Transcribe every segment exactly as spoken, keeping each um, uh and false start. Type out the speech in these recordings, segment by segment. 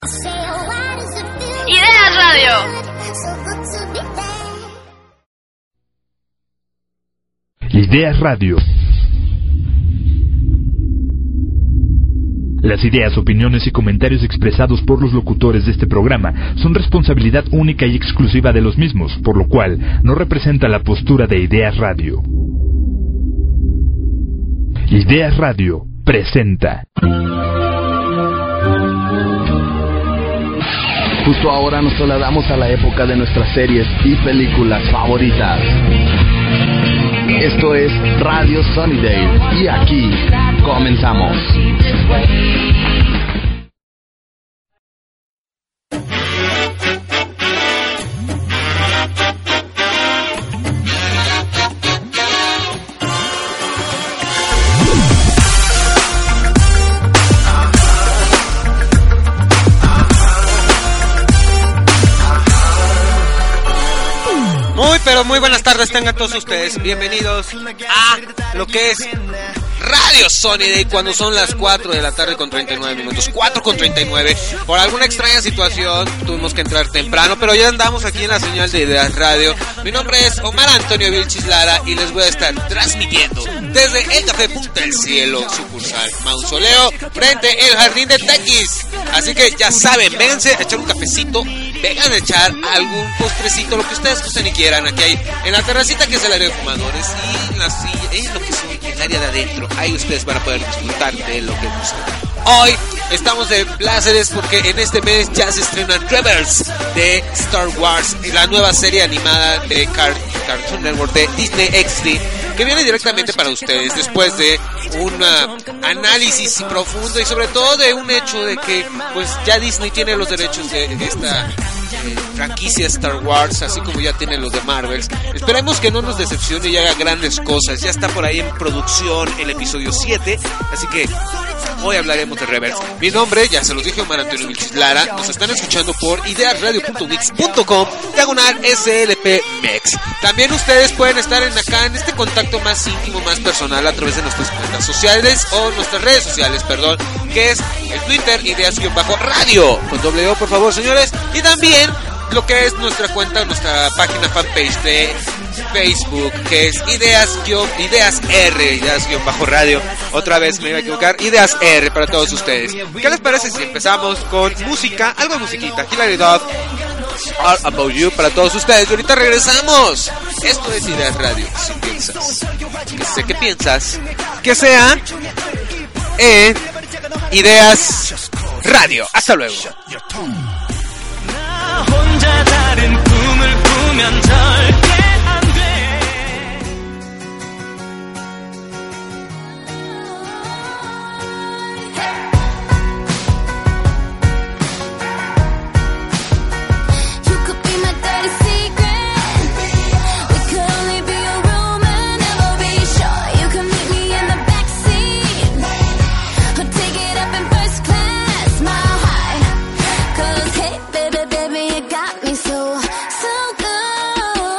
Ideas Radio. Ideas Radio. Las ideas, opiniones y comentarios expresados por los locutores de este programa son responsabilidad única y exclusiva de los mismos, por lo cual no representa la postura de Ideas Radio. Ideas Radio presenta. Justo ahora nos trasladamos a la época de nuestras series y películas favoritas. Esto es Radio Sunnydale y aquí comenzamos. Pero muy buenas tardes tengan todos ustedes, bienvenidos a lo que es Radio Sunnydale cuando son las cuatro de la tarde con treinta y nueve minutos, cuatro con treinta y nueve. Por alguna extraña situación tuvimos que entrar temprano, pero ya andamos aquí en la señal de Ideas Radio. Mi nombre es Omar Antonio Vilchis Lara y les voy a estar transmitiendo desde el Café Punta del Cielo, sucursal Mausoleo, frente al Jardín de Tequis. Así que ya saben, vénganse a echar un cafecito, vengan a echar algún postrecito, lo que ustedes gusten y quieran. Aquí hay en la terracita que es el área de fumadores y en la silla, en lo que es el área de adentro. Ahí ustedes van a poder disfrutar de lo que gusten. Hoy estamos de pláceres porque en este mes ya se estrenan Rebels de Star Wars, la nueva serie animada de Car- Cartoon Network de Disney X D, que viene directamente para ustedes después de un uh, análisis profundo y sobre todo de un hecho de que pues ya Disney tiene los derechos de, de esta eh, franquicia Star Wars, así como ya tiene los de Marvel. Esperemos que no nos decepcione y haga grandes cosas. Ya está por ahí en producción el episodio siete, así que hoy hablaremos de Rebels. Mi nombre, ya se los dije, Omar Antonio Vilchis Lara. Nos están escuchando por ideasradio punto mix punto com, diagonal S L P Mex. También ustedes pueden estar en acá en este contacto más íntimo, más personal a través de nuestras cuentas sociales o nuestras redes sociales, perdón, que es el Twitter, ideas-radio, con doble O, por favor, señores. Y también lo que es nuestra cuenta, nuestra página fanpage de Facebook, que es Ideas, Ideas R, Ideas-radio. Otra vez me iba a equivocar, Ideas R para todos ustedes. ¿Qué les parece si empezamos con música? Algo de musiquita, Hilary Duff, All About You para todos ustedes. Y ahorita regresamos. Esto es Ideas Radio. Si piensas, que sé que piensas, que sea en Ideas Radio. Hasta luego. 혼자 다른 꿈을 꾸면 절대 안 돼. You could be my dirty secret. We could only be a rumor, never be sure. You can meet me in the backseat or take it up in first class, my high. Cause hey, baby, baby, you got me so, so good.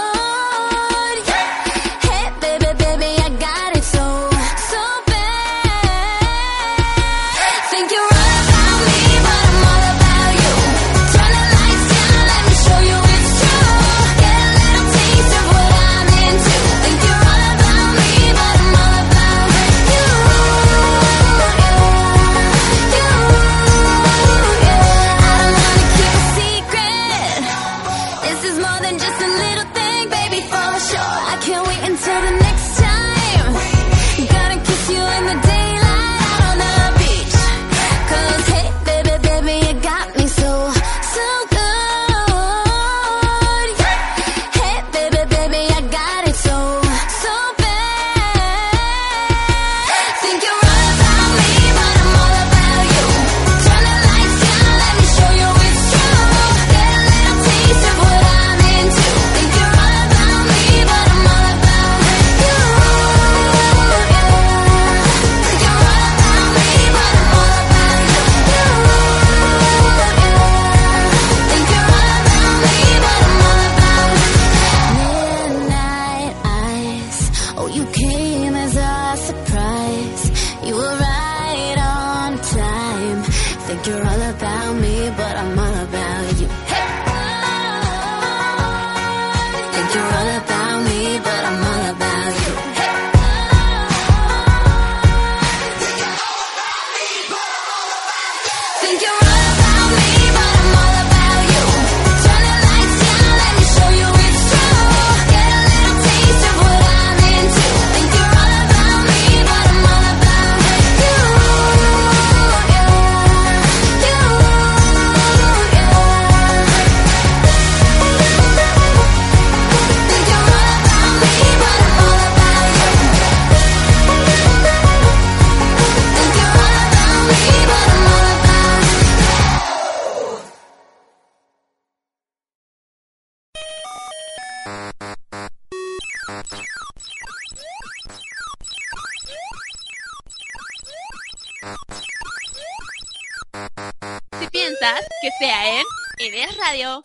Que sea en Ideas Radio.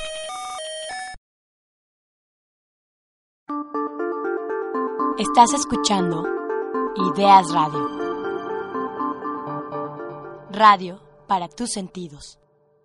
Estás escuchando Ideas Radio. Radio para tus sentidos.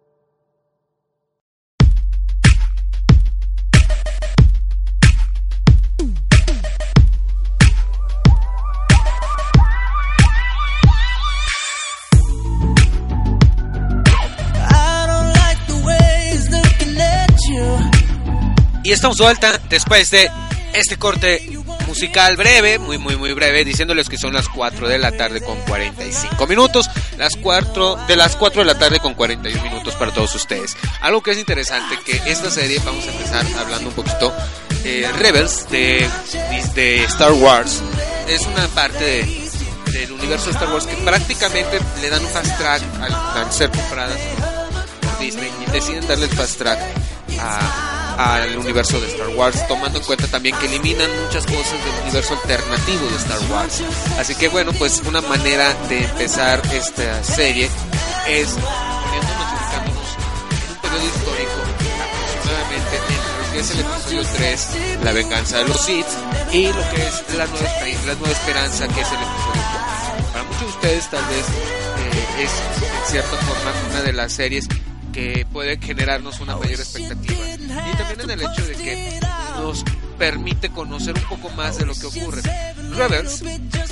Y estamos de vuelta después de este corte musical breve, muy muy muy breve, diciéndoles que son las cuatro de la tarde con cuarenta y cinco minutos, las cuatro de las cuatro de la tarde con cuarenta y uno minutos para todos ustedes. Algo que es interesante, que esta serie, vamos a empezar hablando un poquito, eh, Rebels de, de Star Wars, es una parte de, del universo de Star Wars que prácticamente le dan un fast track al, al ser compradas por Disney, y deciden darle el fast track a al universo de Star Wars, tomando en cuenta también que eliminan muchas cosas del universo alternativo de Star Wars. Así que bueno, pues una manera de empezar esta serie es poniéndonos, ubicándonos en un periodo histórico aproximadamente entre lo que es el episodio tres, La venganza de los Sith, y lo que es La nueva, la nueva esperanza, que es el episodio cuatro. Para muchos de ustedes tal vez eh, es en cierta forma una de las series que puede generarnos una mayor expectativa, y también en el hecho de que nos permite conocer un poco más de lo que ocurre. Rebels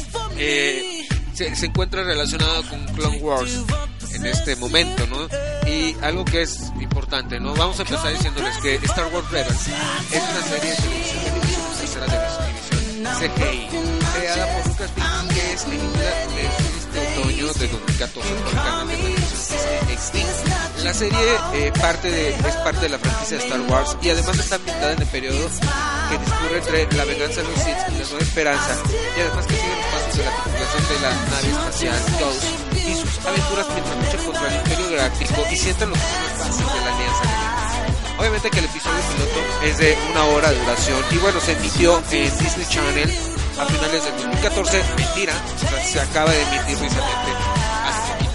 eh, se, se encuentra relacionado con Clone Wars en este momento, ¿no? Y algo que es importante, ¿no? Vamos a empezar diciéndoles que Star Wars Rebels es una serie de televisión de división tercera de división C G I, creada por Lucasfilm, que es emitida de este otoño de dos mil catorce por el canal de televisión Disney X D. La serie eh, parte de, es parte de la franquicia de Star Wars, y además está ambientada en el periodo que discurre entre la venganza de los Sith y la nueva esperanza, y además que sigue los pasos de la tripulación de la nave espacial Ghost y sus aventuras mientras luchan contra el Imperio Galáctico y sientan los primeros pasos de la Alianza Rebelde. Obviamente que el episodio piloto es de una hora de duración, y bueno, se emitió en Disney Channel a finales del dos mil catorce. Mentira, se acaba de emitir precisamente hace poquito.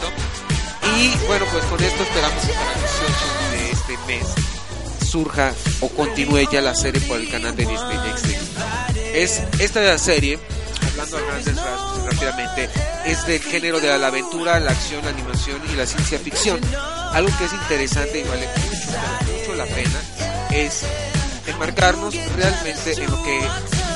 Y bueno, pues con esto esperamos que para el dieciocho de este mes surja o continúe ya la serie por el canal de Disney X D. Es esta serie, hablando a grandes rasgos rápidamente, es del género de la aventura, la acción, la animación y la ciencia ficción. Algo que es interesante y vale mucho, mucho la pena es enmarcarnos realmente en lo que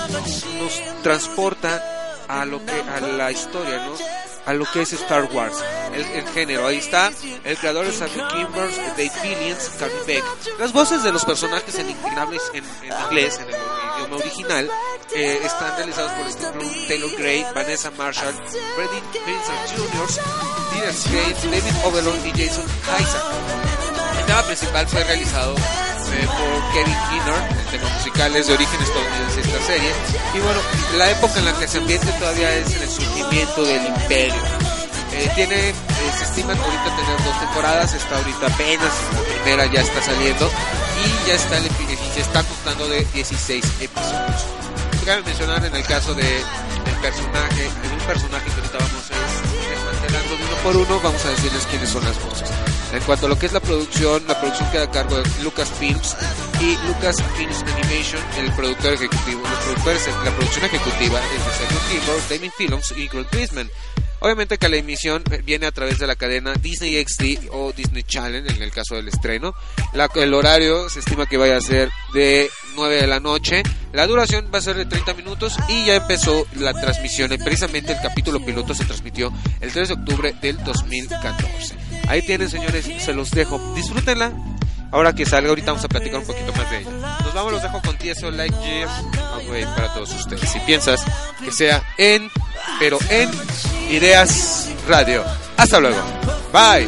nos transporta a lo que a la historia, ¿no? A lo que es Star Wars, el, el género. Ahí está el creador de Samuel Kimbers, Dave Fillions, Carrie Beck. Las voces de los personajes en, en, en, en inglés, en el idioma original, eh, están realizados por Steve Bloom, Taylor Gray, Vanessa Marshall, Freddie Prinze junior, Peter Skate, David Oberon y Jason Isaac. El tema principal fue realizado eh, por Kevin Keener. El tema musical es de origen estadounidense esta serie, y bueno, la época en la que se ambiente todavía es en el surgimiento del Imperio. Eh, tiene, eh, se estima ahorita tener dos temporadas, está ahorita apenas, la primera ya está saliendo, y ya está, y se está contando de dieciséis episodios. Cabe mencionar en el caso de, del personaje, de un personaje que ahorita vamos a ir desmantelando uno por uno, vamos a decirles quiénes son las voces. En cuanto a lo que es la producción, la producción queda a cargo de Lucasfilms y Lucasfilms Animation, el productor ejecutivo. Los productores, la producción ejecutiva es de Samuel Kimbers, Damien Films y Greg Grisman. Obviamente que la emisión viene a través de la cadena Disney X D o Disney Channel en el caso del estreno. La, el horario se estima que vaya a ser de nueve de la noche. La duración va a ser de treinta minutos y ya empezó la transmisión. Precisamente el capítulo piloto se transmitió el tres de octubre del dos mil catorce. Ahí tienen, señores, se los dejo. Disfrútenla. Ahora que salga, ahorita vamos a platicar un poquito más de ella. Nos vamos, los dejo con Tiesto Lightyear Away para todos ustedes. Si piensas que sea en, pero en Ideas Radio. Hasta luego. Bye.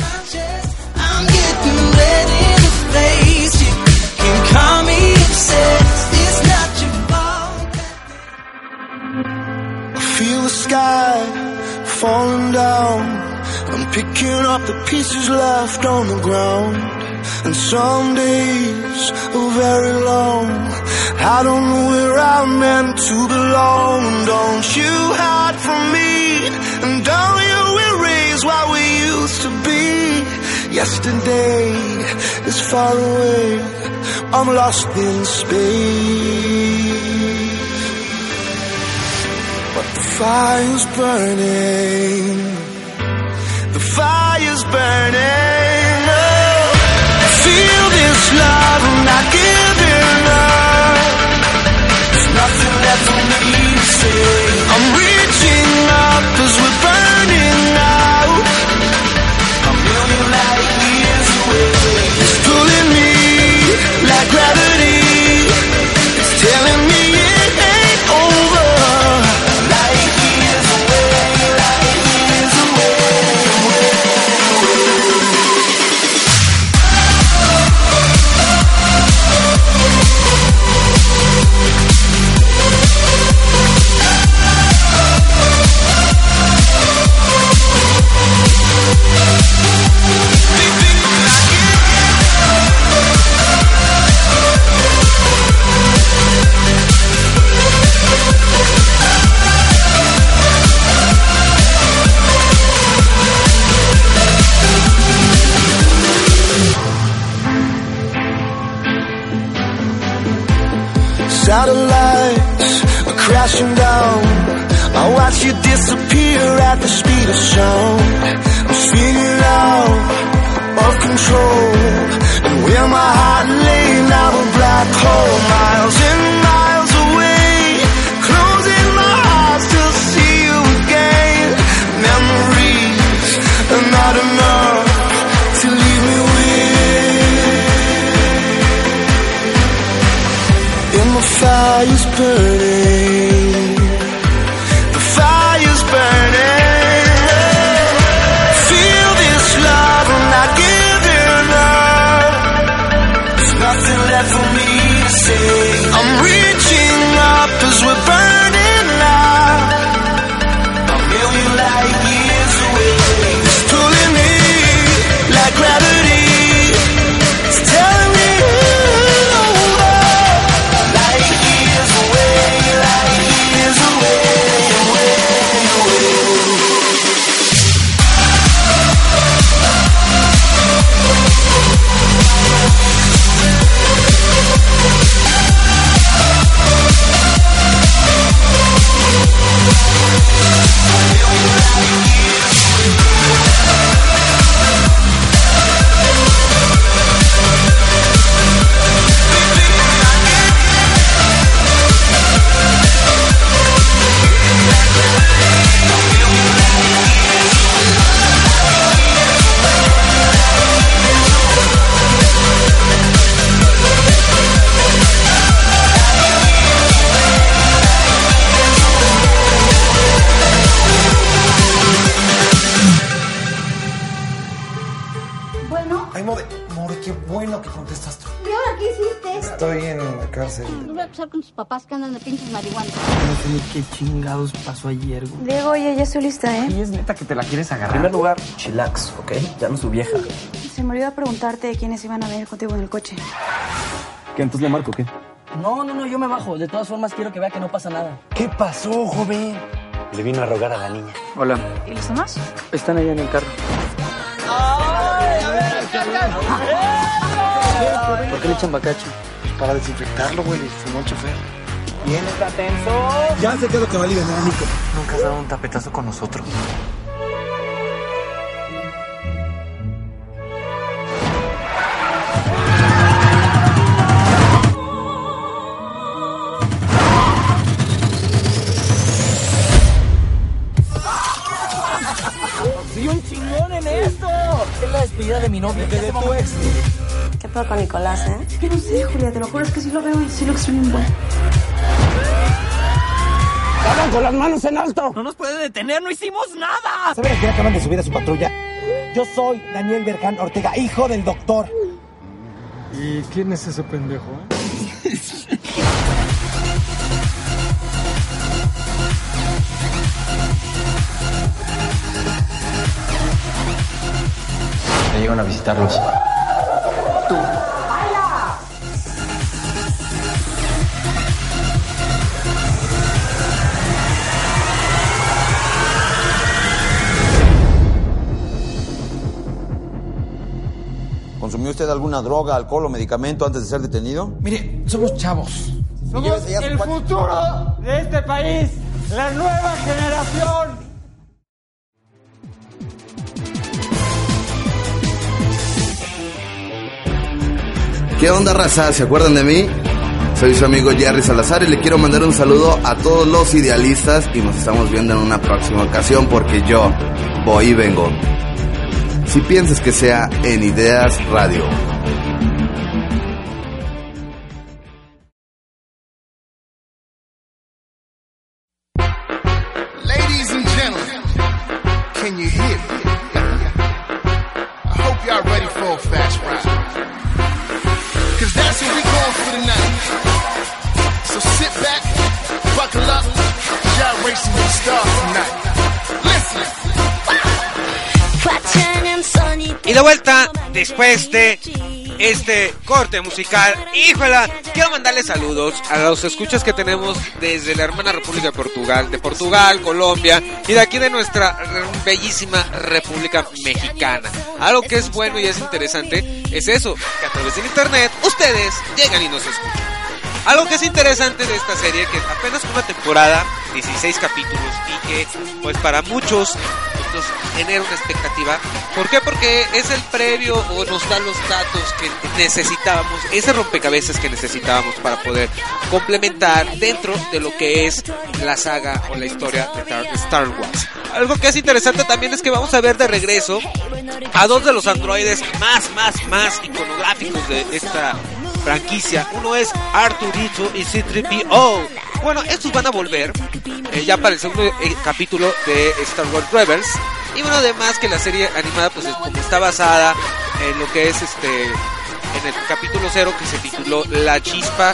Feel the sky falling down. I'm picking up the pieces left on the ground. And some days are very long. I don't know where I'm meant to belong. Don't you hide from me, and don't you erase what we used to be. Yesterday is far away, I'm lost in space. But the fire's burning, the fire's burning. Oh, feel this love, I'm not giving up. There's nothing left for me to say. I'm reaching up as we're burning out. A million light years away. It's pulling me like gravity. It's telling me it ain't over. Light years away, light years away, away, satellites are crashing down. I watch you disappear at the speed of sound. I'm spinning out of control, and where my heart lay now a black hole. Miles and miles away, closing my eyes to see you again. Memories are not enough to leave me with. And the fire's burning, the fire's burning. Feel this love, I'm not giving up. There's nothing left for me to say. I'm reaching up as we're burning out. A million light years away. It's pulling me like gravity. It's telling me over. Light years away, light years away, away, away. Bueno, Ay, More, More, qué bueno que contestaste. ¿y ahora qué hiciste? Estoy en la cárcel. Voy a acusar con tus papás que andan de pinches marihuana. No sé ni qué chingados pasó ayer, güey. Diego, oye, ya estoy lista, ¿eh? Y es neta que te la quieres agarrar. En primer lugar, chillax, ¿ok? Ya no su vieja. Se me olvidó preguntarte quiénes iban a venir contigo en el coche. ¿Qué, entonces le marco, qué? No, no, no, yo me bajo. De todas formas, quiero que vea que no pasa nada. ¿Qué pasó, joven? Le vino a rogar a la niña. Hola. ¿Y los demás? Están allá en el carro. ¿Por qué le echan bacacho? Para desinfectarlo, güey, le fumó el chofer. ¿Quién está tenso? Ya sé qué es lo que va a liberar, Nico. Nunca has dado un tapetazo con nosotros. ¡Soy un chingón en esto! Es la despedida de mi novia. ¿Qué de tu ex? ¿Qué pedo con Nicolás, eh? Es que no sé, Julia, te lo juro, es que sí lo veo y sí lo extraño un buen. ¡Cabrón, con las manos en alto! ¡No nos puede detener! ¡No hicimos nada! ¿Saben a quién acaban de subir a su patrulla? Yo soy Daniel Berján Ortega, hijo del doctor. ¿Y quién es ese pendejo? Me llegan a visitarlos. Tú. alguna droga, alcohol o medicamento antes de ser detenido? Mire, somos chavos. Somos el futuro de este país, la nueva generación. ¿Qué onda, raza? ¿Se acuerdan de mí? Soy su amigo Jerry Salazar y le quiero mandar un saludo a todos los idealistas y nos estamos viendo en una próxima ocasión porque yo voy y vengo. Si piensas que sea en Ideas Radio. Ladies and gentlemen, can you hear me? I hope y'all ready for a fast ride. Cause that's what we going for tonight. So sit back, buckle up, y'all racing with the stars tonight. Listen. Y de vuelta, después de este corte musical, híjola, quiero mandarle saludos a los escuchas que tenemos desde la hermana República de Portugal, de Portugal, Colombia y de aquí de nuestra bellísima República Mexicana. Algo que es bueno y es interesante es eso, que a través del internet ustedes llegan y nos escuchan. Algo que es interesante de esta serie, que apenas una temporada, dieciséis capítulos, y que pues para muchos nos genera una expectativa. ¿Por qué? Porque es el previo o nos da los datos que necesitábamos, ese rompecabezas que necesitábamos para poder complementar dentro de lo que es la saga o la historia de Star Wars. Algo que es interesante también es que vamos a ver de regreso a dos de los androides más, más, más iconográficos de esta franquicia. Uno es Arturito y C tres P O. Bueno, estos van a volver eh, ya para el segundo eh, capítulo de Star Wars Rebels. Y bueno, además que la serie animada pues como está basada en lo que es este en el capítulo cero, que se tituló La Chispa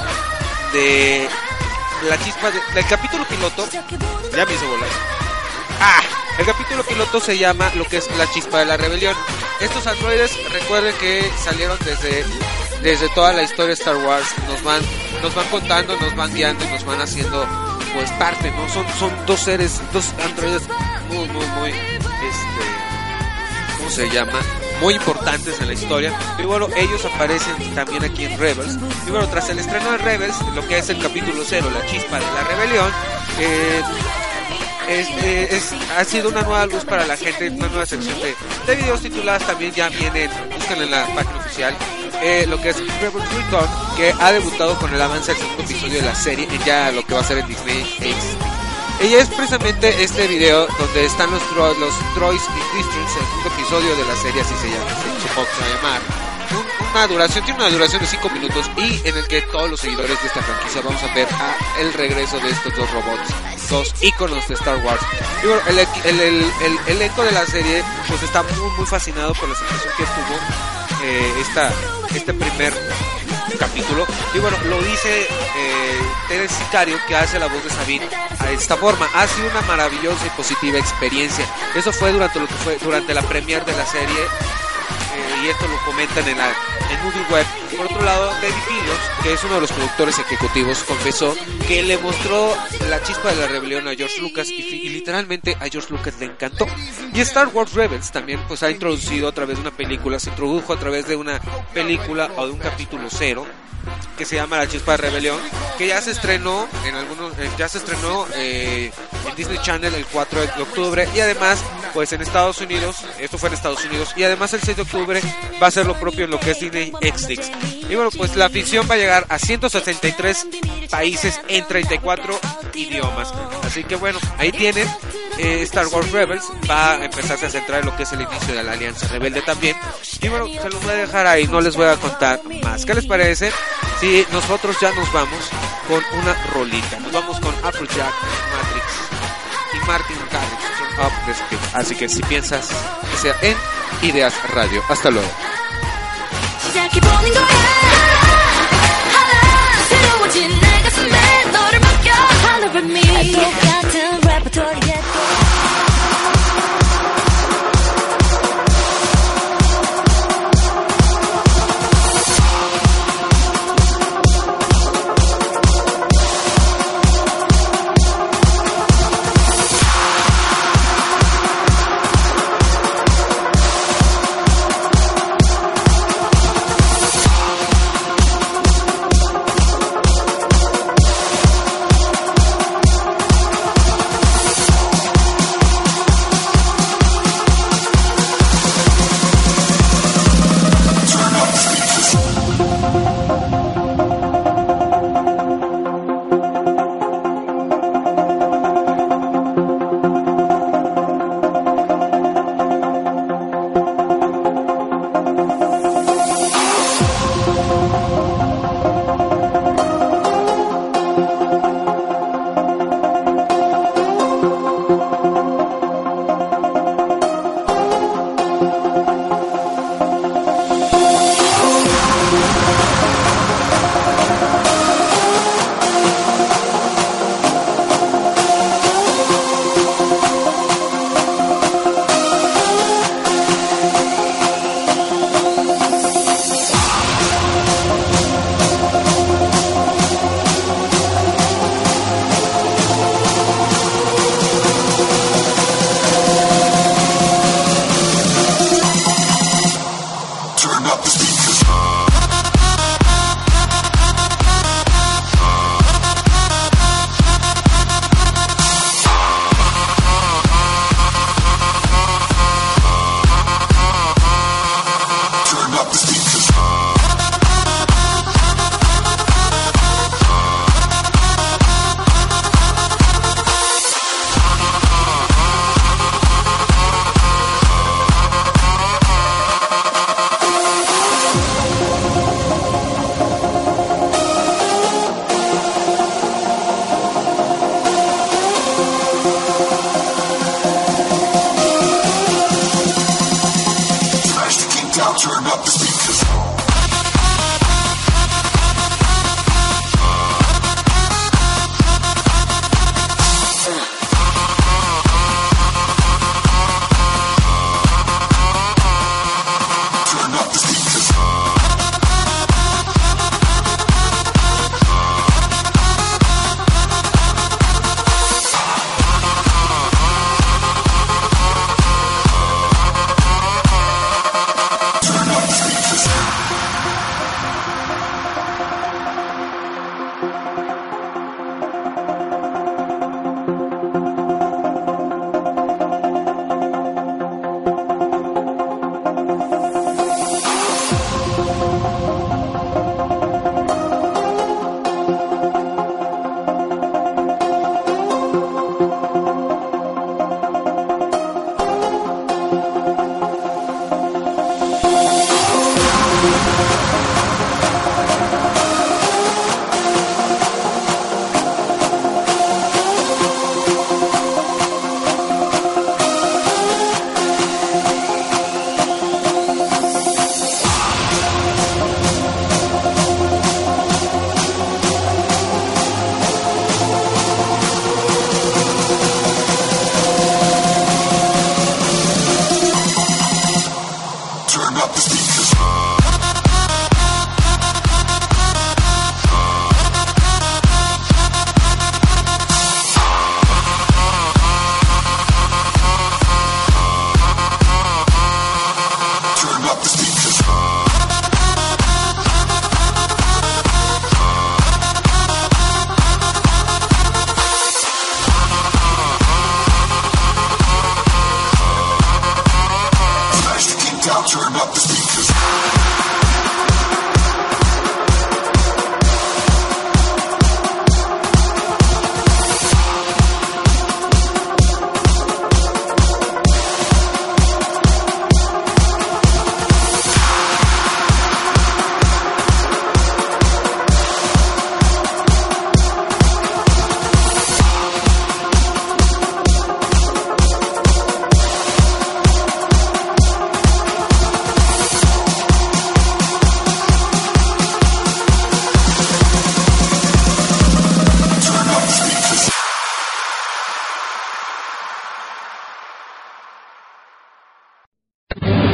de La Chispa de, del capítulo piloto. Ya me hizo volar. Ah, el capítulo piloto se llama lo que es La Chispa de la Rebelión. Estos androides, recuerden que salieron desde desde toda la historia de Star Wars, nos van nos van contando, nos van guiando y nos van haciendo pues parte, ¿no? Son son dos seres, dos androides muy muy muy este ¿cómo se llama? Muy importantes en la historia. Y bueno, ellos aparecen también aquí en Rebels. Y bueno, tras el estreno de Rebels, lo que es el capítulo cero, La Chispa de la Rebelión, eh Es, eh, es, ha sido una nueva luz para la gente, una nueva sección de, de videos tituladas también ya vienen, buscan en la página oficial, eh, lo que es Rebels Return, que ha debutado con el avance del segundo episodio de la serie, en ya lo que va a ser en Disney X D. Y es precisamente este video donde están los, dro los droids y Christians, el segundo episodio de la serie, así se llama, se va a llamar. Un, una duración, tiene una duración de cinco minutos y en el que todos los seguidores de esta franquicia vamos a ver a el regreso de estos dos robots, dos íconos de Star Wars. Y bueno, el, el, el, el, el elenco de la serie pues está muy muy fascinado por la situación que tuvo eh, esta, este primer capítulo. Y bueno, lo dice eh, Tere Sicario, que hace la voz de Sabine, a esta forma: ha sido una maravillosa y positiva experiencia. Eso fue durante lo que fue durante la premiere de la serie. Eh, y esto lo comentan en la en Movie Web. Por otro lado, David Fillions, que es uno de los productores ejecutivos, confesó que le mostró La Chispa de la Rebelión a George Lucas y, y literalmente a George Lucas le encantó. Y Star Wars Rebels también pues ha introducido a través de una película, se introdujo a través de una película o de un capítulo cero que se llama La Chispa de Rebelión, que ya se estrenó en algunos eh, ya se estrenó eh, en Disney Channel el cuatro de octubre y además pues en Estados Unidos, esto fue en Estados Unidos, y además el seis de octubre va a ser lo propio en lo que es Disney X D. Y bueno, pues la ficción va a llegar a ciento sesenta y tres países en treinta y cuatro idiomas. Así que bueno, ahí tienen eh, Star Wars Rebels, va a empezarse a centrar en lo que es el inicio de la Alianza Rebelde también. Y bueno, se los voy a dejar ahí, no les voy a contar más. ¿Qué les parece si nosotros ya nos vamos con una rolita? Nos vamos con Applejack, Matrix y Martin Garrix, Up the Speed. Así que si piensas que sea en Ideas Radio. Hasta luego.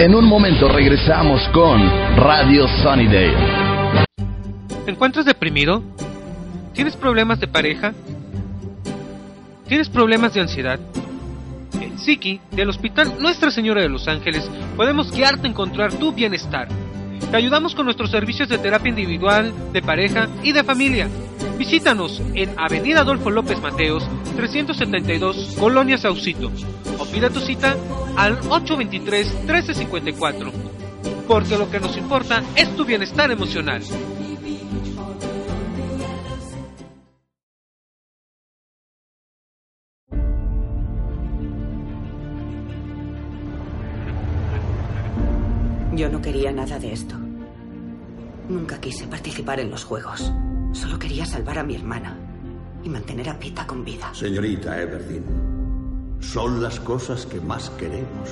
En un momento regresamos con Radio Sunnydale. ¿Te encuentras deprimido? ¿Tienes problemas de pareja? ¿Tienes problemas de ansiedad? En Psiqui, del Hospital Nuestra Señora de los Ángeles, podemos guiarte a encontrar tu bienestar. Te ayudamos con nuestros servicios de terapia individual, de pareja y de familia. Visítanos en Avenida Adolfo López Mateos, trescientos setenta y dos, Colonia Saucito. O pida tu cita al ocho dos tres, uno tres cinco cuatro. Porque lo que nos importa es tu bienestar emocional. Yo no quería nada de esto. Nunca quise participar en los juegos. Solo quería salvar a mi hermana y mantener a Pita con vida. Señorita Everdeen, son las cosas que más queremos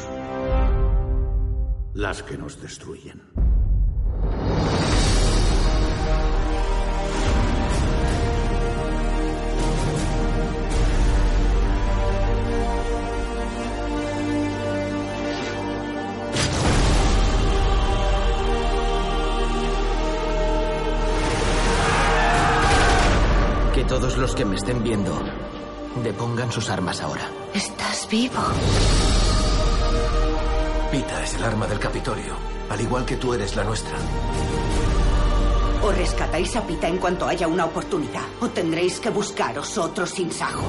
las que nos destruyen. Que todos los que me estén viendo depongan sus armas ahora. ¿Estás vivo? Pita es el arma del Capitolio, al igual que tú eres la nuestra. O rescatáis a Pita en cuanto haya una oportunidad, o tendréis que buscaros otro sinsajo.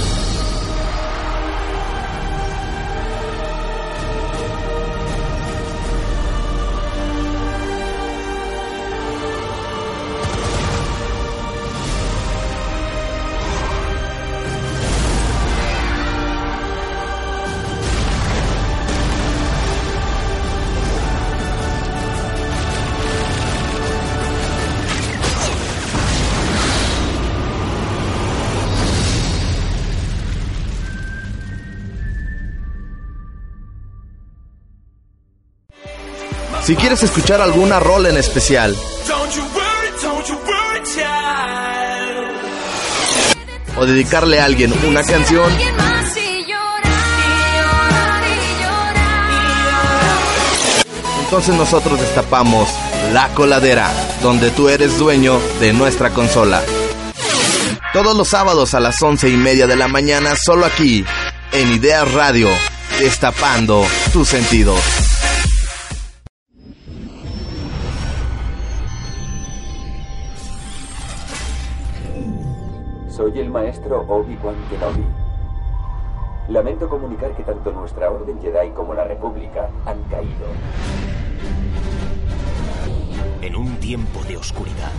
Si quieres escuchar alguna rola en especial o dedicarle a alguien una canción, entonces nosotros destapamos La Coladera, donde tú eres dueño de nuestra consola. Todos los sábados a las once y media de la mañana, solo aquí, en Ideas Radio, destapando tus sentidos. Soy el maestro Obi-Wan Kenobi. Lamento comunicar que tanto nuestra Orden Jedi como la República han caído. En un tiempo de oscuridad.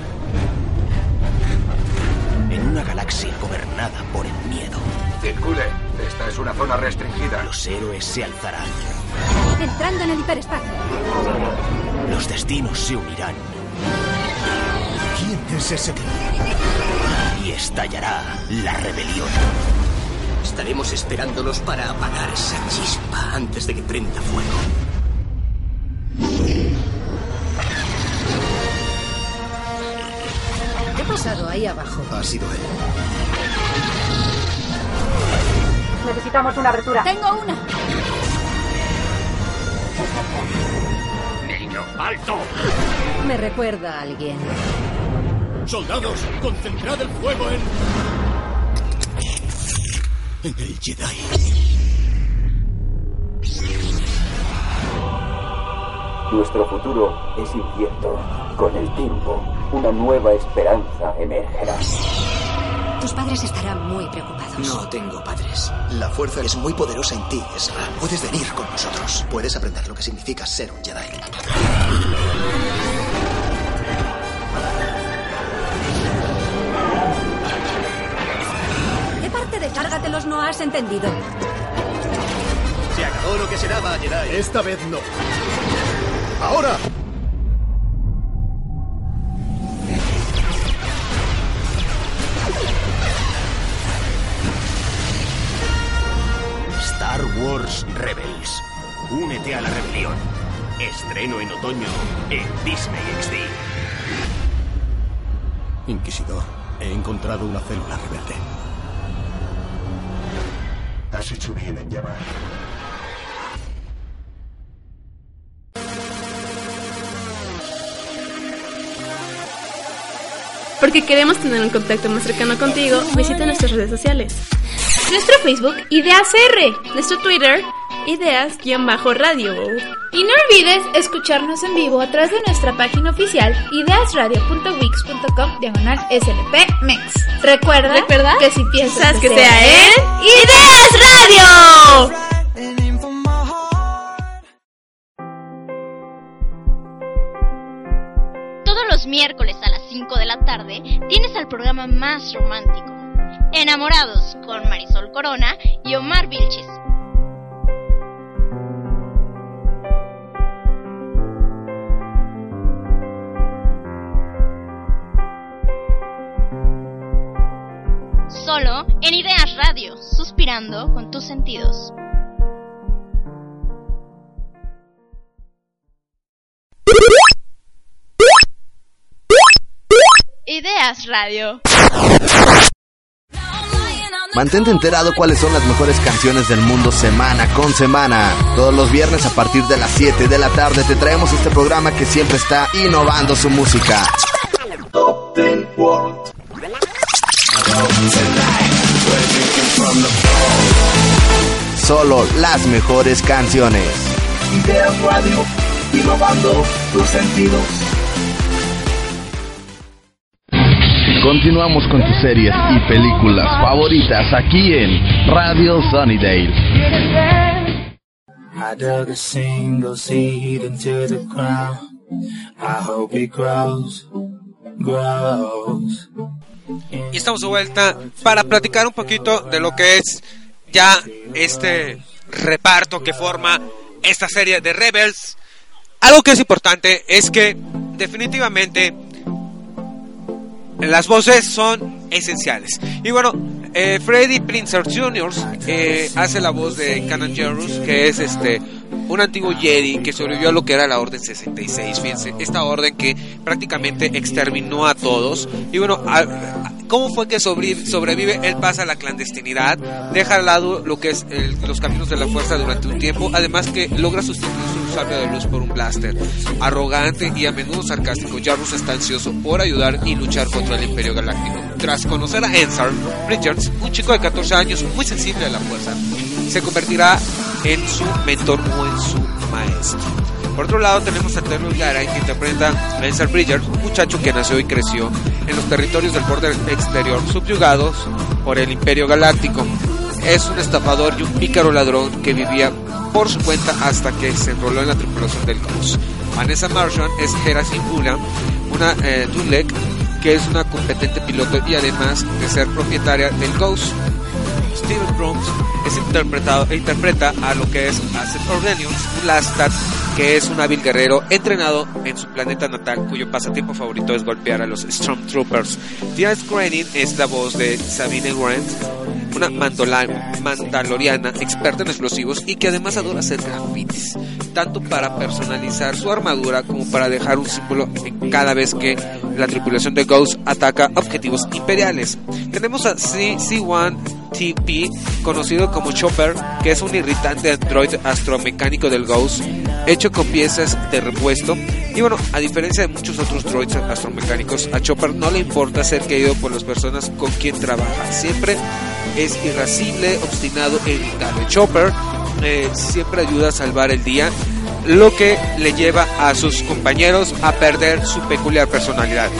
En una galaxia gobernada por el miedo. Circule. Esta es una zona restringida. Los héroes se alzarán. Entrando en el hiperespacio. Los destinos se unirán. ¿Quién es ese tío? Y estallará la rebelión. Estaremos esperándolos para apagar esa chispa antes de que prenda fuego. ¿Qué ha pasado ahí abajo? Ha sido él. Necesitamos una abertura. Tengo una. ¡Niño, alto! Me recuerda a alguien. Soldados, concentrad el fuego en... en el Jedi. Nuestro futuro es incierto. Con el tiempo, una nueva esperanza emergerá. Tus padres estarán muy preocupados. No tengo padres. La fuerza es muy poderosa en ti, Ezra. Puedes venir con nosotros. Puedes aprender lo que significa ser un Jedi. ¿Qué parte de cárgatelos no has entendido? Se acabó lo que se daba, Jedi. Esta vez no. ¡Ahora! Star Wars Rebels. Únete a la rebelión. Estreno en otoño en Disney X D. Inquisidor, he encontrado una célula rebelde. Has hecho bien en llamar. Porque queremos tener un contacto más cercano contigo, visita nuestras redes sociales. Nuestro Facebook, Ideas R. Nuestro Twitter, Ideas-Radio. Y no olvides escucharnos en vivo a través de nuestra página oficial ideasradio.wix.com diagonal slpmex. Recuerda, ¿Recuerda? que si piensas que, que sea, sea en Ideas Radio. Todos los miércoles a las cinco de la tarde tienes al programa más romántico, Enamorados, con Marisol Corona y Omar Vilches. Solo en Ideas Radio, suspirando con tus sentidos. Ideas Radio. Mantente enterado cuáles son las mejores canciones del mundo semana con semana. Todos los viernes a partir de las siete de la tarde te traemos este programa que siempre está innovando su música. Top Ten World. Solo las mejores canciones. Ideas Radio, innovando tus sentidos. Continuamos con tus series y películas favoritas aquí en Radio Sunnydale. I dug a single seed into the ground. I hope it grows, grows. Y estamos de vuelta para platicar un poquito de lo que es ya este reparto que forma esta serie de Rebels. Algo que es importante es que definitivamente las voces son esenciales. Y bueno, eh, Freddie Prinze junior eh, hace la voz de Kanan Jarrus, que es este un antiguo Jedi que sobrevivió a lo que era la Orden sesenta y seis. Fíjense, esta orden que prácticamente exterminó a todos. Y bueno, a, a, ¿cómo fue que sobrevive, sobrevive? Él pasa a la clandestinidad, deja al lado lo que es el, los caminos de la fuerza durante un tiempo. Además que logra sustituir su sable de luz por un blaster. Arrogante y a menudo sarcástico, Jarrus está ansioso por ayudar y luchar contra el Imperio Galáctico. Tras conocer a Ensar, Richards, un chico de catorce años muy sensible a la fuerza, se convertirá en su mentor o en su maestro. Por otro lado tenemos a Taylor Garay, que interpreta a Ensar Bridger, un muchacho que nació y creció en los territorios del borde exterior subyugados por el Imperio Galáctico. Es un estafador y un pícaro ladrón que vivía por su cuenta hasta que se enroló en la tripulación del Ghost. Vanessa Marchand es Hera Syndulla, una eh, Twi'lek que es una competente piloto y además de ser propietaria del Ghost. Steven Brooms es interpretado e interpreta a lo que es a Seth Orleans, un Lastat que es un hábil guerrero entrenado en su planeta natal, cuyo pasatiempo favorito es golpear a los Stormtroopers. Tia Skrenin es la voz de Sabine Wren, una mandola- mandaloriana experta en explosivos y que además adora hacer grafitis, tanto para personalizar su armadura como para dejar un símbolo en cada vez que la tripulación de Ghost ataca objetivos imperiales. Tenemos a C uno T P, conocido como Chopper, que es un irritante androide astromecánico del Ghost, hecho con piezas de repuesto. Y bueno, a diferencia de muchos otros droids astromecánicos, a Chopper no le importa ser querido por las personas con quien trabaja. Siempre es irascible, obstinado e irritable. Chopper eh, siempre ayuda a salvar el día, lo que le lleva a sus compañeros a perder su peculiar personalidad.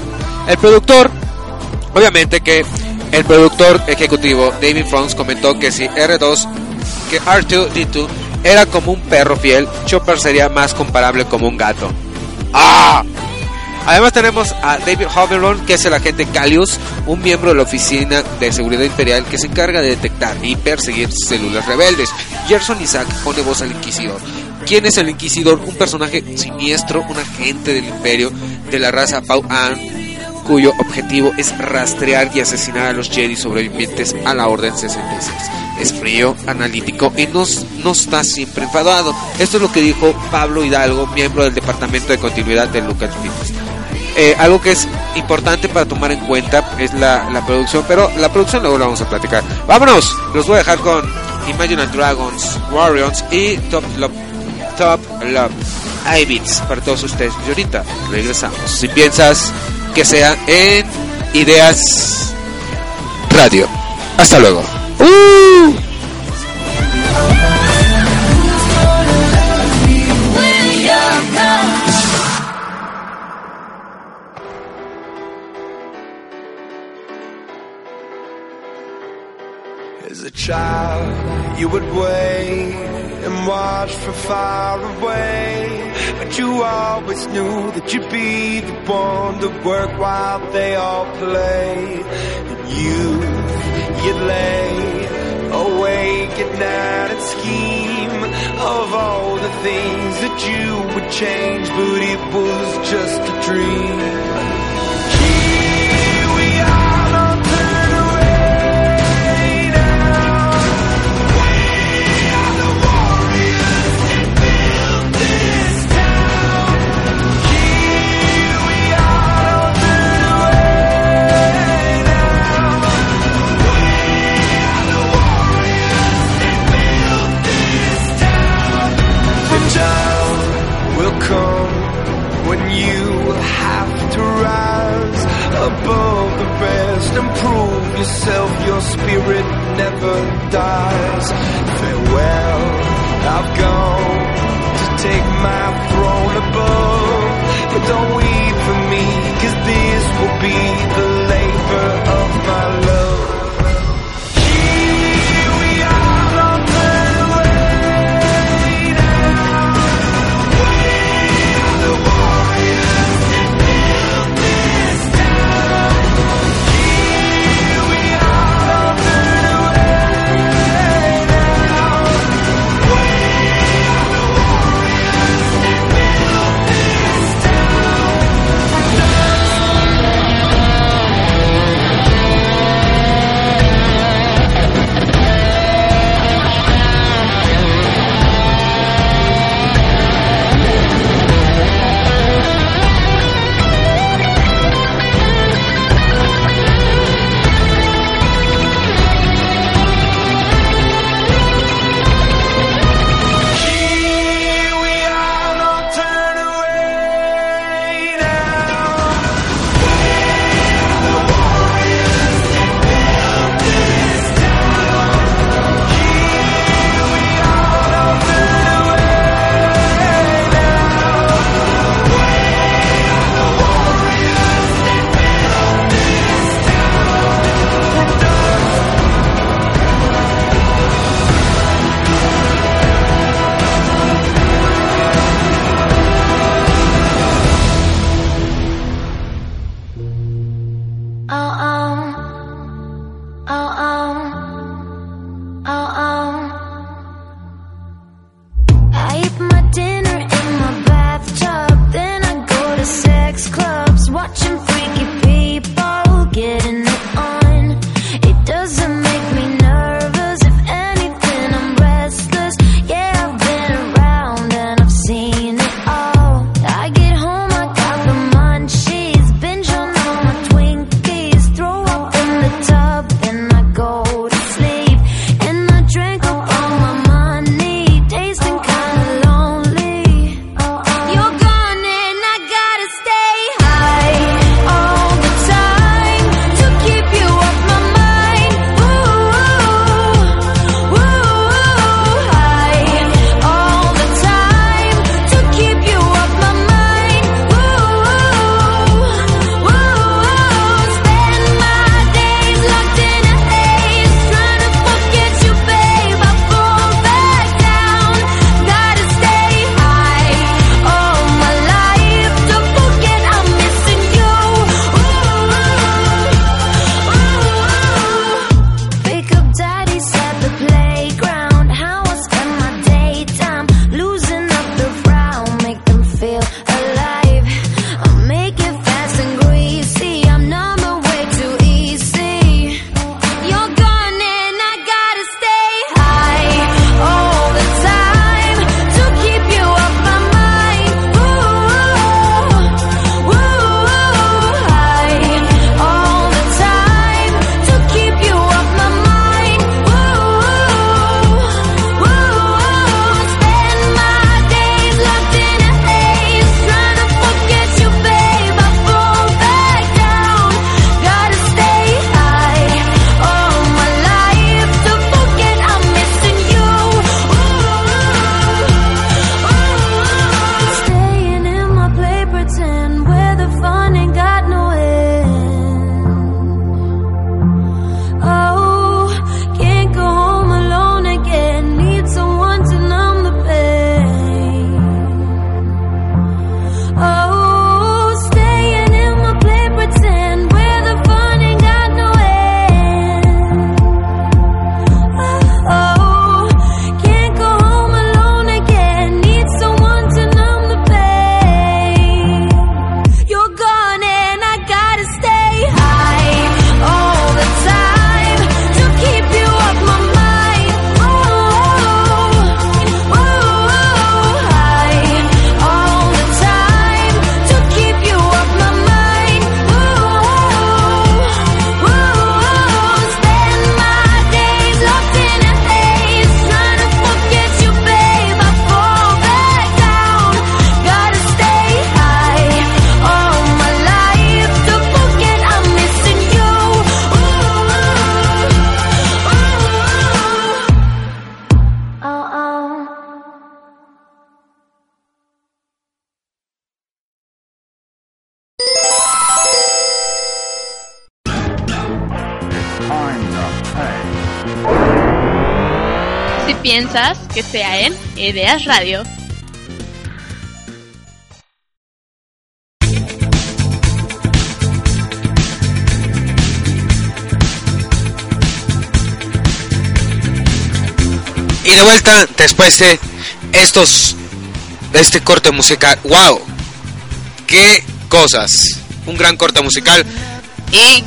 El productor, obviamente que el productor ejecutivo David Frons comentó que si R dos, que R dos D dos era como un perro fiel, Chopper sería más comparable como un gato. ¡Ah! Además tenemos a David Hoveron, que es el agente Callius, un miembro de la Oficina de Seguridad Imperial que se encarga de detectar y perseguir células rebeldes. Gerson Isaac pone voz al Inquisidor. ¿Quién es el Inquisidor? Un personaje siniestro, un agente del Imperio de la raza Pau-An, cuyo objetivo es rastrear y asesinar a los Jedi sobrevivientes a la Orden sesenta y seis. Es frío, analítico y no, no está siempre enfadado. Esto es lo que dijo Pablo Hidalgo, miembro del Departamento de Continuidad de Lucasfilm. Eh, algo que es importante para tomar en cuenta es la, la producción, pero la producción luego la vamos a platicar. ¡Vámonos! Los voy a dejar con Imagine Dragons, Warriors y Top Love, Top Love. I-Beats para todos ustedes. Y ahorita regresamos. Si piensas que sea en Ideas Radio. Hasta luego. ¡Uh! As a child, you would wait and watch from far away, but you always knew that you'd be the one to work while they all play. And you, you'd lay awake at night and scheme of all the things that you would change, but it was just a dream. Here we are, don't turn away now. We are the warriors that built this town. Here we are, don't turn away now. We are the warriors that built this town. The time will come when you have to rise above the rest and prove yourself. Your spirit never dies. Farewell, I've gone to take my throne above, but don't weep for me, 'cause this will be the labor of my love. Here we are, don't turn away now. We are the warriors that built this town. Here we are, don't turn away now. We are the warriors that built this town. si piensas que sea en Ideas Radio. Y de vuelta después de estos de este corte musical. ¡Wow! ¡Qué cosas! Un gran corte musical. Y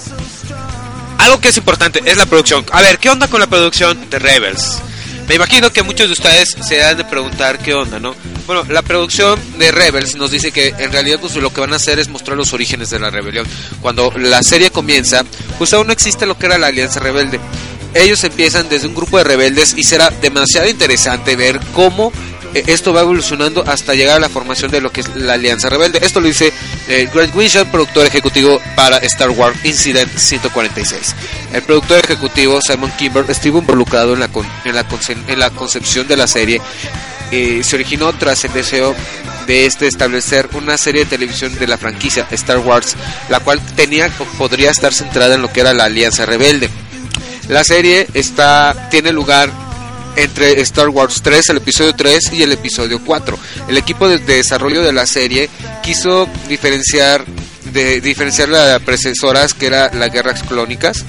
algo que es importante es la producción. A ver, ¿qué onda con la producción de Rebels? Me imagino que muchos de ustedes se han de preguntar qué onda, ¿no? Bueno, la producción de Rebels nos dice que en realidad pues lo que van a hacer es mostrar los orígenes de la rebelión. Cuando la serie comienza, pues aún no existe lo que era la Alianza Rebelde. Ellos empiezan desde un grupo de rebeldes y será demasiado interesante ver cómo esto va evolucionando hasta llegar a la formación de lo que es la Alianza Rebelde. Esto lo dice eh, Grant Winston, productor ejecutivo para Star Wars Incident ciento cuarenta y seis. El productor ejecutivo Simon Kimber estuvo involucrado en la, con, en la, conce, en la concepción de la serie. Eh, se originó tras el deseo de este establecer una serie de televisión de la franquicia Star Wars, la cual tenía o podría estar centrada en lo que era la Alianza Rebelde. La serie está tiene lugar entre Star Wars tres, el episodio tres y el episodio cuatro. El equipo de desarrollo de la serie quiso diferenciar de diferenciar las predecesoras, que era las guerras clónicas,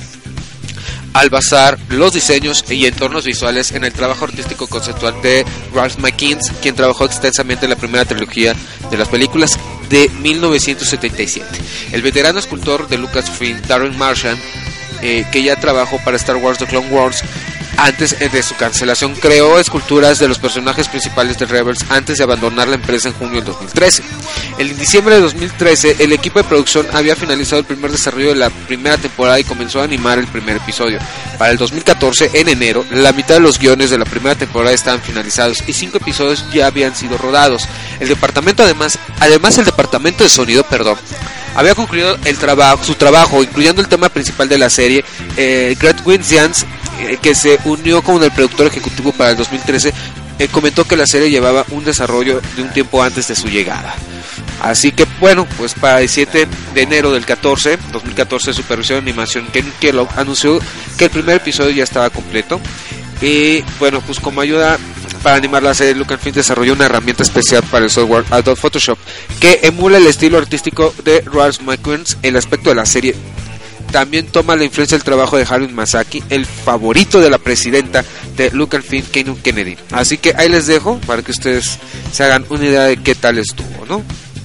al basar los diseños y entornos visuales en el trabajo artístico conceptual de Ralph McInnes, quien trabajó extensamente en la primera trilogía de las películas de mil novecientos setenta y siete. El veterano escultor de Lucasfilm, Darren Marshall, eh, que ya trabajó para Star Wars The Clone Wars antes de su cancelación, creó esculturas de los personajes principales de Rebels antes de abandonar la empresa en junio del dos mil trece. En diciembre de dos mil trece, el equipo de producción había finalizado el primer desarrollo de la primera temporada y comenzó a animar el primer episodio. Para el dos mil catorce, en enero, la mitad de los guiones de la primera temporada estaban finalizados y cinco episodios ya habían sido rodados. El departamento, además, además el departamento de sonido, perdón, había concluido el trabajo, su trabajo, incluyendo el tema principal de la serie. eh, Grant Winston, eh, que se unió como el productor ejecutivo para el dos mil trece, eh, comentó que la serie llevaba un desarrollo de un tiempo antes de su llegada. Así que bueno, pues para el siete de enero del catorce, dos mil catorce, Supervisión de Animación Ken Kellogg anunció que el primer episodio ya estaba completo. Y bueno, pues como ayuda para animar la serie, Lucasfilm desarrolló una herramienta especial para el software Adobe Photoshop que emula el estilo artístico de Ralph McInnes. El aspecto de la serie también toma la influencia del trabajo de Haruo Masaki, el favorito de la presidenta de Lucasfilm, Kathleen Kennedy. Así que ahí les dejo para que ustedes se hagan una idea de qué tal estuvo, ¿no?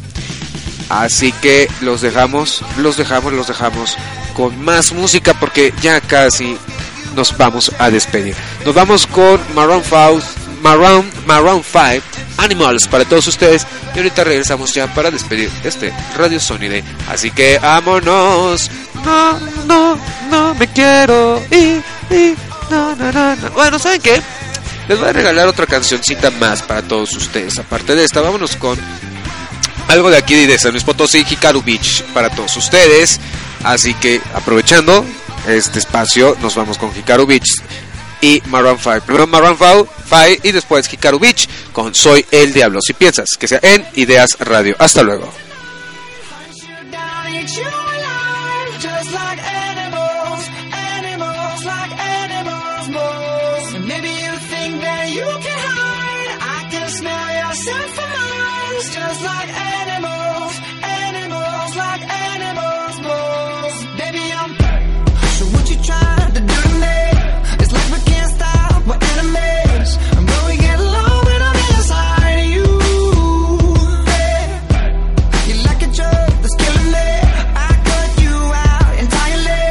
Así que los dejamos, los dejamos, los dejamos con más música porque ya casi nos vamos a despedir. Nos vamos con Maroon five, Maroon, Maroon five, Animals para todos ustedes. Y ahorita regresamos ya para despedir este Radio Sony Day. Así que vámonos. No, no, no me quiero ir, ir, no, no, no, no. Bueno, ¿saben qué? Les voy a regalar otra cancioncita más para todos ustedes. Aparte de esta, vámonos con algo de aquí de San Luis Potosí, Hikaru Beach para todos ustedes. Así que aprovechando este espacio, nos vamos con Hikaru Beach y Maroon five. Primero Maroon five y después Hikaru Beach con Soy el Diablo. Si piensas que sea en Ideas Radio. Hasta luego. Killing me, I cut you out entirely.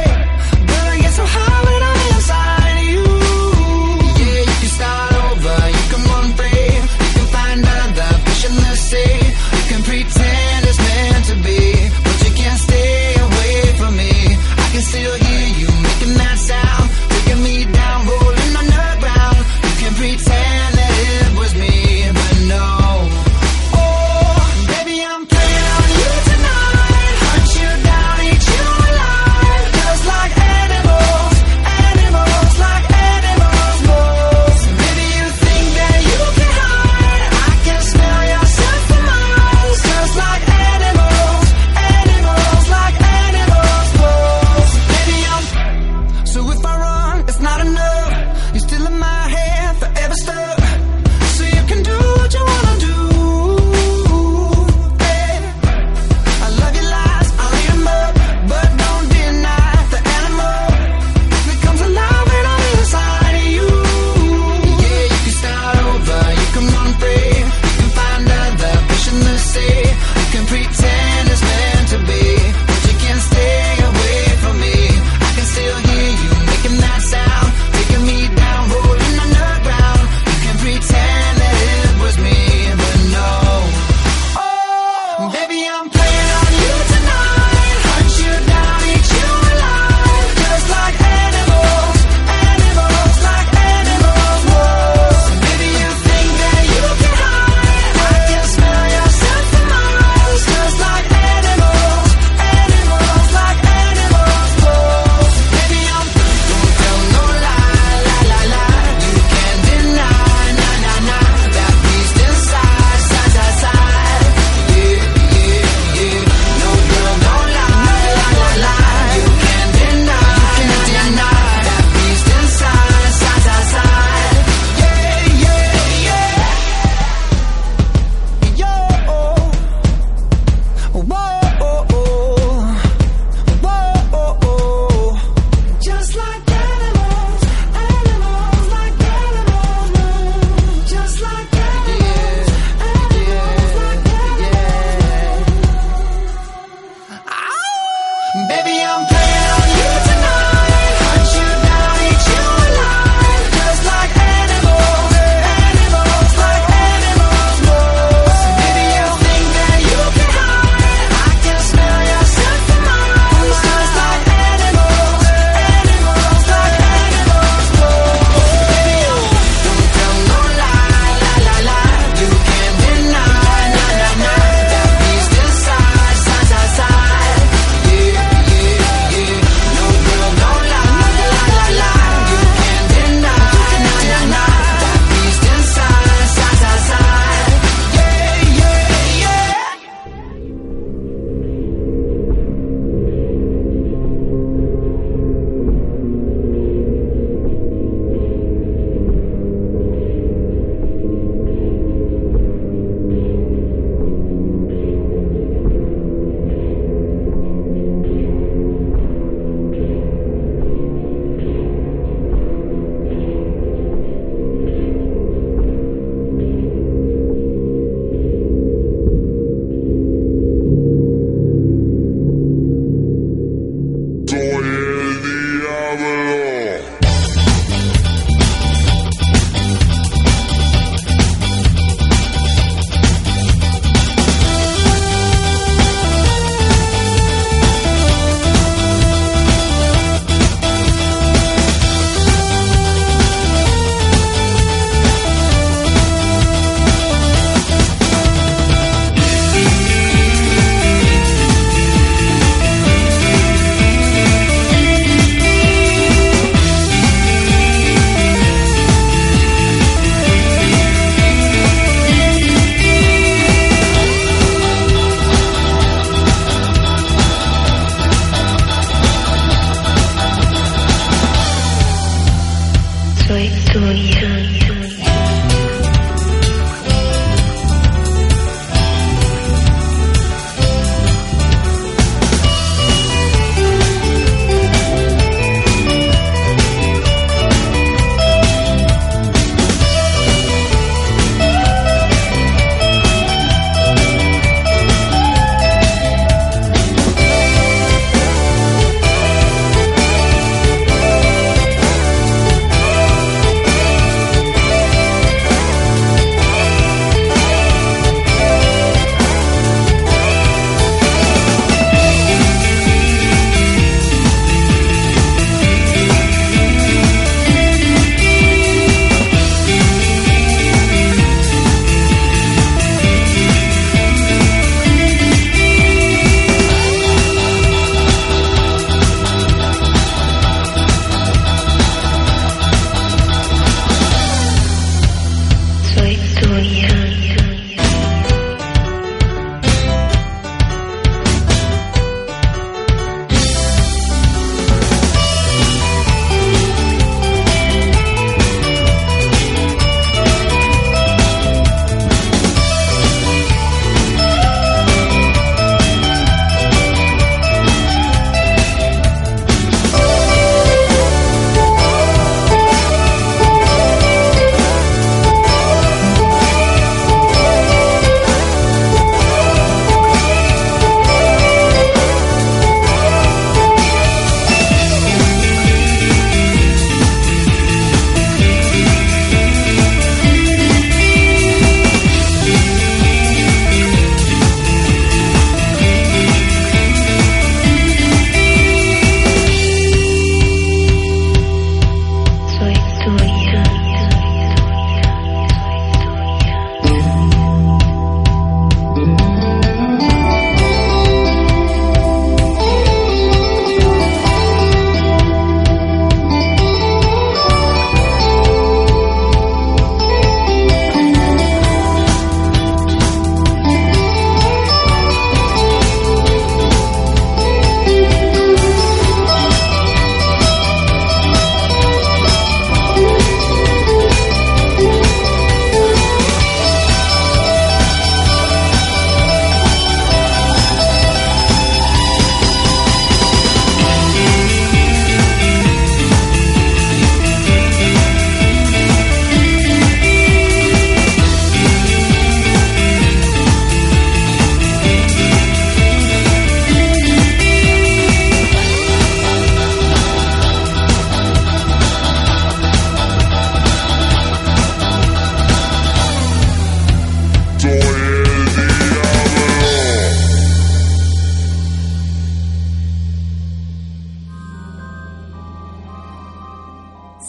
Baby, I'm playing on you tonight. Hunt you down, eat you alive. Just like animals, animals, like animals, no. Baby, you think that you can hide. I can smell your scent from miles. Just like animals, animals, like animals, no. Baby, you don't tell no lie, la la la. You can't deny, na na na. That beast inside, side, side, side. Yeah, yeah, yeah.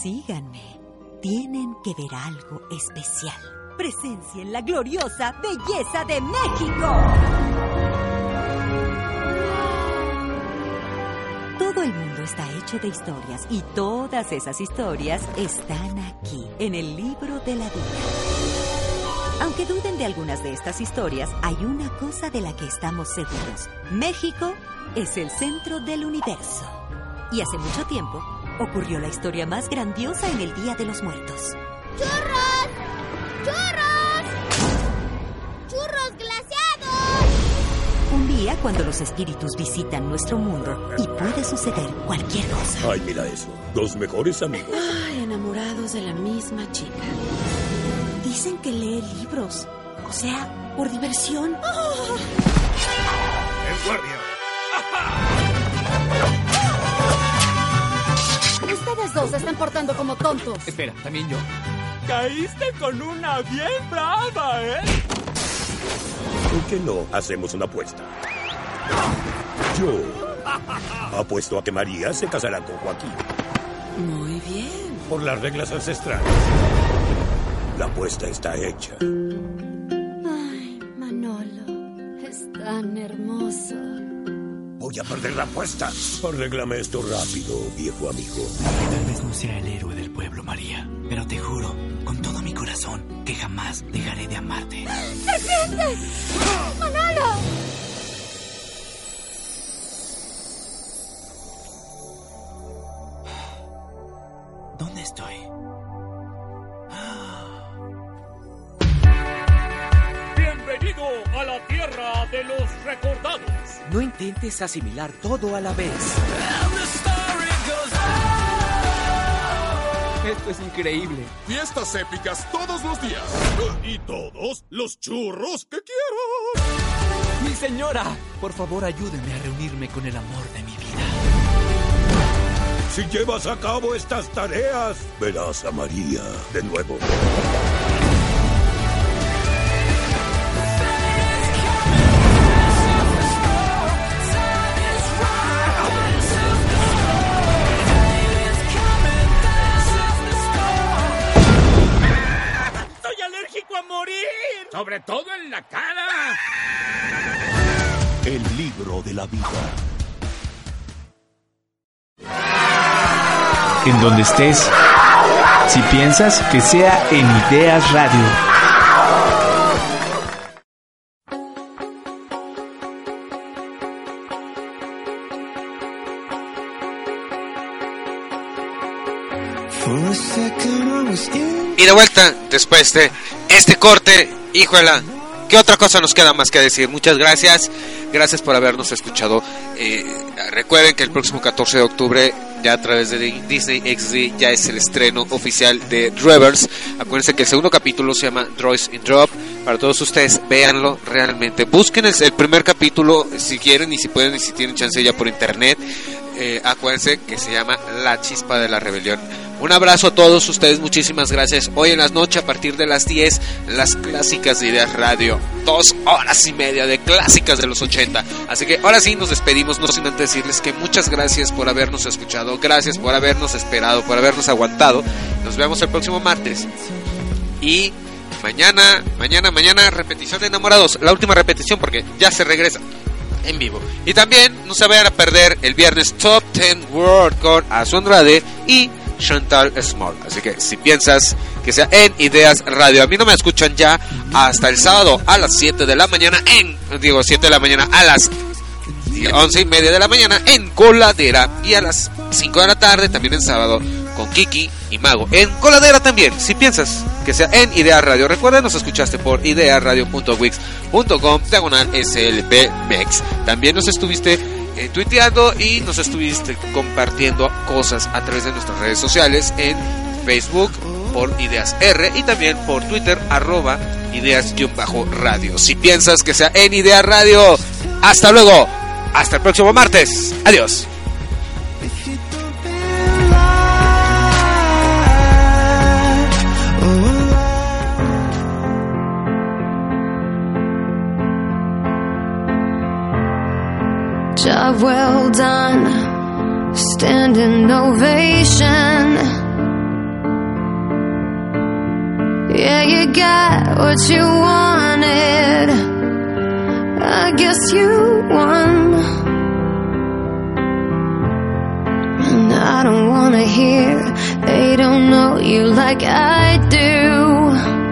Síganme. Tienen que ver algo especial. Presencien la gloriosa belleza de México. Todo el mundo está hecho de historias y todas esas historias están aquí, en el libro de la vida. Aunque duden de algunas de estas historias, hay una cosa de la que estamos seguros. México es el centro del universo. Y hace mucho tiempo ocurrió la historia más grandiosa en el Día de los Muertos. ¡Churros! ¡Churros! ¡Churros glaseados! Un día cuando los espíritus visitan nuestro mundo y puede suceder cualquier cosa. Ay, mira eso. Dos mejores amigos. Ay, enamorados de la misma chica. Dicen que lee libros. O sea, por diversión. Oh. ¡En guardia! Ustedes dos se están portando como tontos. Espera, ¿también yo? Caíste con una bien brava, ¿eh? ¿Por qué no hacemos una apuesta? Yo apuesto a que María se casará con Joaquín. Muy bien. Por las reglas ancestrales. La apuesta está hecha. Ay, Manolo, es tan hermoso. Voy a perder la apuesta. Arréglame esto rápido, viejo amigo. Tal vez no sea el héroe del pueblo, María, pero te juro, con todo mi corazón, que jamás dejaré de amarte. ¿Qué sientes? ¡Manolo! ¿Dónde estoy? Bienvenido a la tierra de los recordados. No intentes asimilar todo a la vez. Esto es increíble. Fiestas épicas todos los días. Y todos los churros que quieras. ¡Mi señora! Por favor, ayúdeme a reunirme con el amor de mi vida. Si llevas a cabo estas tareas, verás a María de nuevo. ¡Estoy alérgico a morir! ¡Sobre todo en la cara! El libro de la vida. En donde estés, si piensas que sea en Ideas Radio. Y de vuelta, después de este corte, híjola, ¿qué otra cosa nos queda más que decir? Muchas gracias, gracias por habernos escuchado. Eh, recuerden que el próximo catorce de octubre, ya a través de Disney X D, ya es el estreno oficial de Reverse. Acuérdense que el segundo capítulo se llama Droids in Drop. Para todos ustedes, véanlo realmente. Busquen el, el primer capítulo si quieren y si pueden y si tienen chance ya por internet. Eh, acuérdense que se llama La Chispa de la Rebelión. Un abrazo a todos ustedes, muchísimas gracias. Hoy en las noches a partir de las diez, las clásicas de Ideas Radio. Dos horas y media de clásicas de los ochenta. Así que ahora sí nos despedimos, no sin antes decirles que muchas gracias por habernos escuchado. Gracias por habernos esperado, por habernos aguantado. Nos vemos el próximo martes. Y mañana, mañana, mañana repetición de Enamorados. La última repetición porque ya se regresa en vivo. Y también no se vayan a perder el viernes Top diez World con Azu Andrade y Chantal Small. Así que si piensas que sea en Ideas Radio, a mí no me escuchan ya hasta el sábado a las siete de la mañana en, digo siete de la mañana a las once y media de la mañana en Coladera, y a las cinco de la tarde también en sábado con Kiki y Mago en Coladera también. Si piensas que sea en Ideas Radio, recuerda, nos escuchaste por ideasradio punto wix punto com diagonal S L P Mex. También nos estuviste eh, tuiteando y nos estuviste compartiendo cosas a través de nuestras redes sociales en Facebook por Ideas R y también por Twitter arroba Ideas-radio. Si piensas que sea en Ideas Radio, hasta luego, hasta el próximo martes, adiós. Job well done, standing ovation. Yeah, you got what you wanted. I guess you won. And I don't wanna hear they don't know you like I do.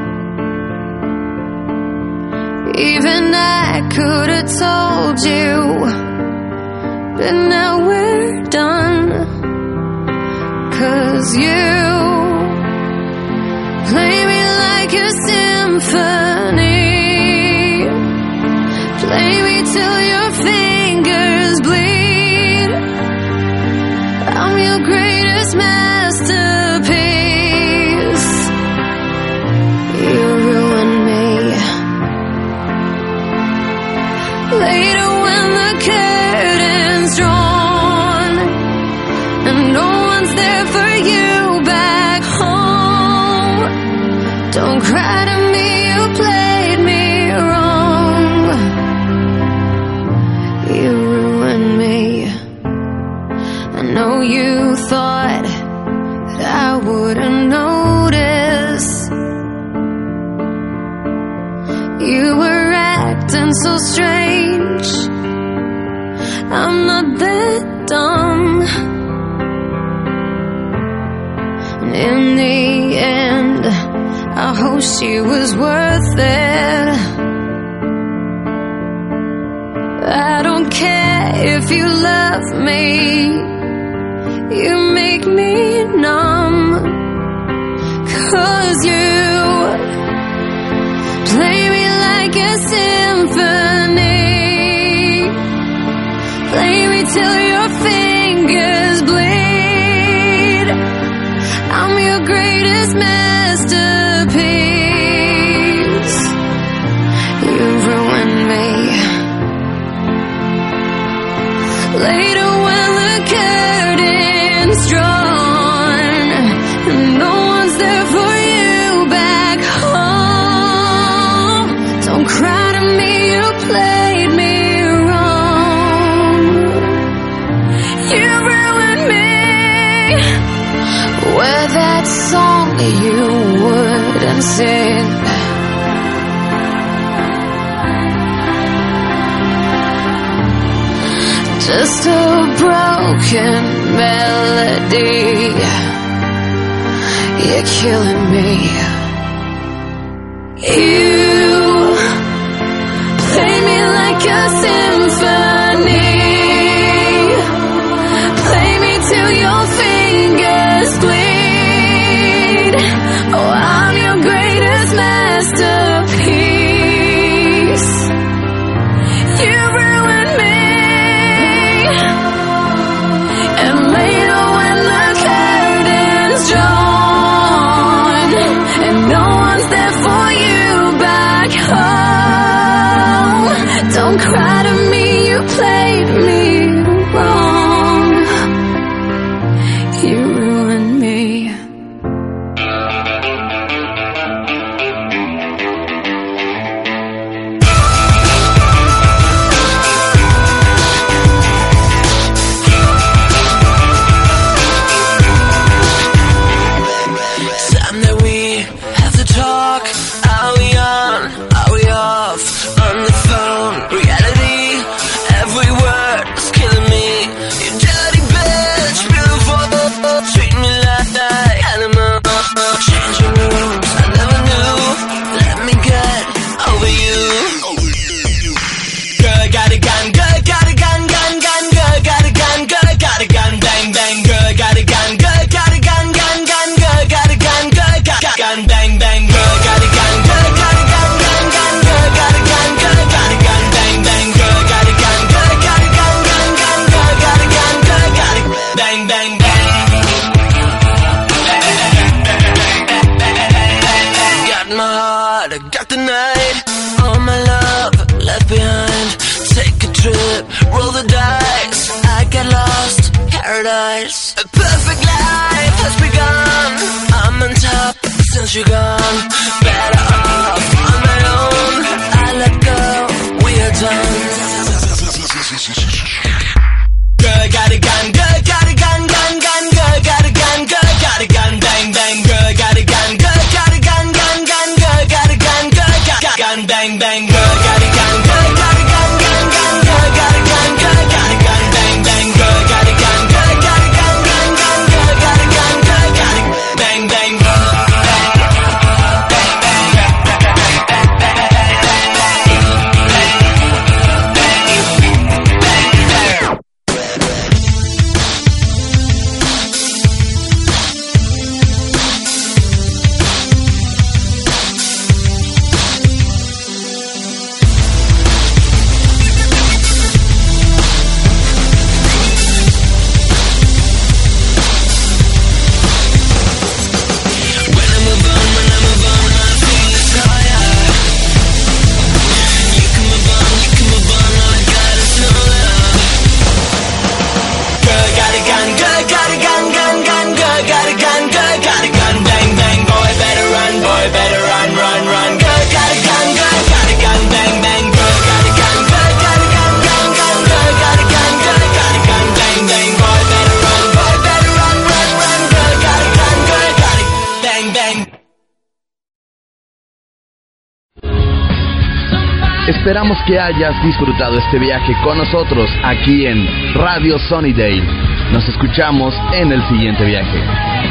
Even I could've told you, but now we're done. Cause you play me like a symphony. Play me till your fingers bleed. I'm your greatest masterpiece. You ruined me. Later when the curtain's drawn and no one's there for you back home, don't cry to me, you played me wrong. You ruined me. I know you thought that I wouldn't notice. You were acting so strange. I'm not that dumb. And in the end, I hope she was worth it. I don't care if you love me. You make me numb. Cause you play me like a symphony. Play me till your fingers bleed. I'm your greatest masterpiece. You ruined me. Later when the curtain's drawn and no one's there for you back home, don't cry to me, you played me wrong. You ruined me. Where that song you wouldn't sing, just a broken melody. You're killing me. You play me like a symphony. Play me till your fingers bleed. Oh, I'm your greatest masterpiece. You ruined me. And later when the curtain's drawn and no one's there for you back home, don't cry to me, you played me wrong. You ruined me. Time that we have to talk. Are we on? Are we off? On the phone. Reality. Every word is killing me. You dirty bitch. Beautiful. Treat me like that animal. Changing rooms. I never knew. Let me get over you. Girl, got a gun. Girl, got a gun. Gun, gun. Girl, got a gun. Girl, got a gun. Bang, bang. Girl, got a gun. Girl, got a gun. Gun, gun. Girl, got a gun. Girl, got a gun. Bang, bang. Girl, got a gun. Girl, got a gun. Gun, gun. Girl, got a gun. Girl, got a gun. Bang, bang. Girl, got a gun. Girl, got a gun. Gun, gun. Girl, got a gun. Girl, got a bang, bang, bang. Got my heart, I got the night. All my love left behind. Take a trip, roll the dice. I get lost, paradise. A perfect life has begun. I'm on top since you're gone. Better off on my own. I let go, we are done. Girl, got a gun, girl, got a gun, gun, gun, girl, got a gun, girl, got a gun, bang, bang, girl, got a gun, girl, got a gun, gun, gun. Esperamos que hayas disfrutado este viaje con nosotros aquí en Radio Sunnydale. Nos escuchamos en el siguiente viaje.